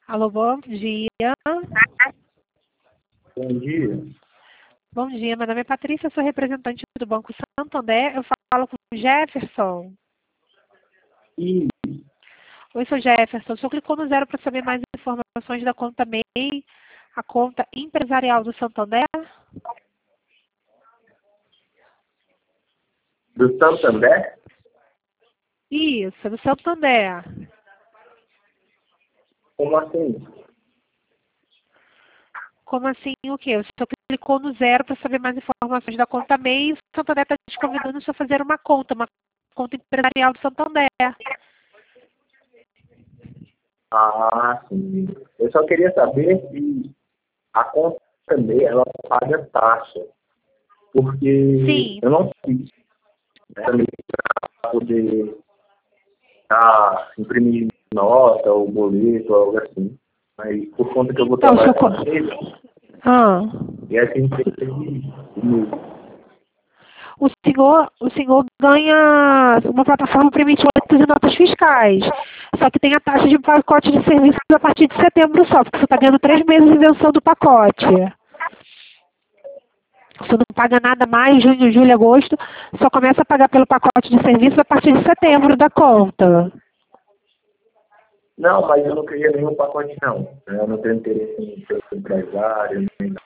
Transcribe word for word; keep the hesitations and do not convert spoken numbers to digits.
Alô, bom dia. Bom dia. Bom dia, meu nome é Patrícia, sou representante do Banco Santander. Eu falo com o Jefferson. E Oi, sou Jefferson. O senhor clicou no zero para saber mais informações da conta M E I, a conta empresarial do Santander? do Santander? Isso, do Santander. Como assim? Como assim o quê? O senhor clicou no zero para saber mais informações da conta M E I e o Santander está te convidando a fazer uma conta, uma conta empresarial do Santander. Ah, sim. Eu só queria saber se a conta também ela paga taxa. Porque Sim. eu não fiz também para poder ah, imprimir nota ou boleto ou algo assim. Mas por conta que eu vou Então, o trabalhar senhor... com ele, Ah. e essa empresa de O senhor, o senhor ganha uma plataforma para emitir boletos e notas fiscais. Só que tem a taxa de pacote de serviços a partir de setembro só, porque você está ganhando três meses de isenção do pacote. Você não paga nada mais, junho, julho, agosto, só começa a pagar pelo pacote de serviços a partir de setembro da conta. Não, mas eu não queria nenhum pacote não. Eu não tenho interesse em ser empresário, nem nada.